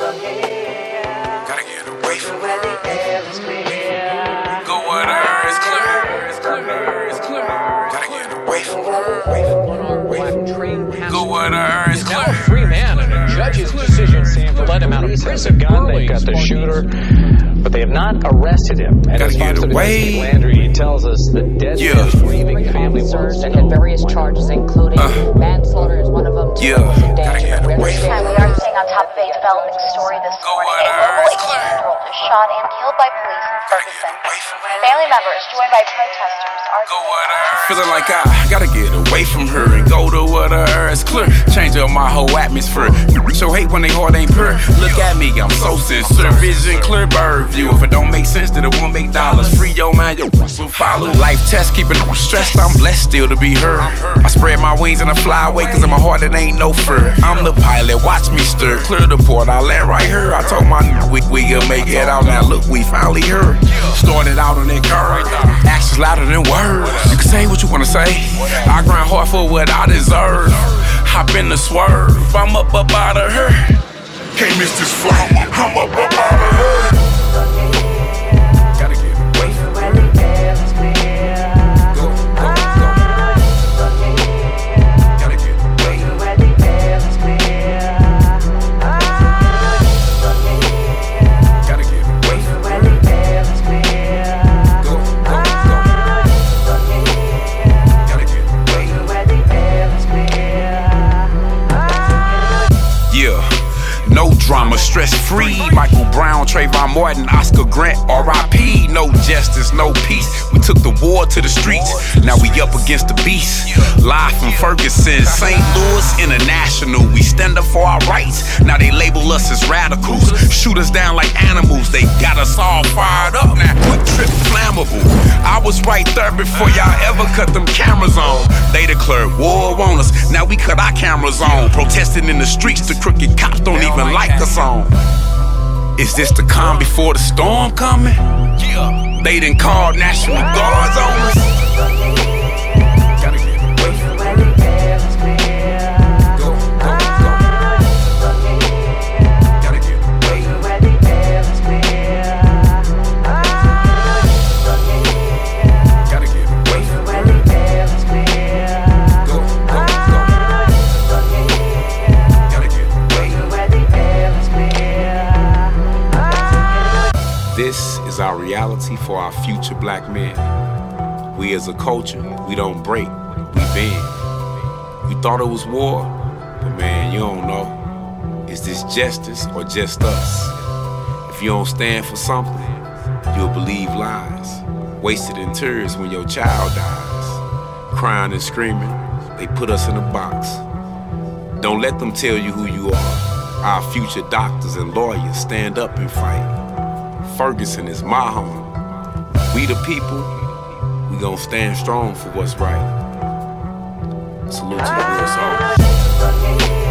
Gotta get away from her. Go with her, it's clear. Gotta get away from her. Go with her, it's clear. Now a free man, and a judge's decision to let him out of prison. They've got the shooter, but they have not arrested him. And Gotta get away. Landry tells us the dead man's grieving family officers that had various charges, including manslaughter is one of them. Gotta get away This from time we her. are seeing on top of a developing story this morning. A local 18-year-old is shot and killed by police in Ferguson. Family members joined by protesters are Feeling like I gotta get away from her and go to what her is clear. Change up my whole atmosphere. So hate when they heart ain't pure. Look at me, I'm so sincere. Vision clear, bird view. If it don't make sense, then it won't make dollars. Free your mind, your will follow. Life test, keeping stressed. I'm blessed still to be her. I spread my wings and I fly away, cause in my heart it ain't no fear. I'm the pilot, watch me stir. Clear the port, I land right here. I told my we'll make it out. Now look, we finally here. Started out on that car. Actions louder than words. You can say what you wanna say. I grind hard for what I deserve. Hop in the swerve. I'm up out of her. Can't miss this flight. I'm up out of her. Gotta get away from her. Go. Gotta get away. Gotta get away from her. Go. Gotta get away. Yeah. No drama, stress-free. Michael Brown, Trayvon Martin, Oscar Grant, R.I.P. No justice, no peace. We took the war to the streets. Now we up against the beast. Live from Ferguson, St. Louis International. We stand up for our rights. Now they label us as radicals. Shoot us down like animals. They got us all fired up. Now quick trip flammable. I was right there before y'all ever cut them cameras on. They declared war on us. Now we cut our cameras on. Protesting in the streets, the crooked cops don't even like us on. Is this the calm before the storm coming? Yeah. They done called National Guards on us. Gotta get away from her. Go. Gotta get away. Gotta get away from her. Go. Gotta get away. This is our reality for our future black men. We as a culture, we don't break, we bend. You thought it was war, but man, you don't know. Is this justice or just us? If you don't stand for something, you'll believe lies. Wasted in tears when your child dies. Crying and screaming, they put us in a box. Don't let them tell you who you are. Our future doctors and lawyers stand up and fight. Ferguson is my home. We the people, we gon' stand strong for what's right. Salute to the real soldiers.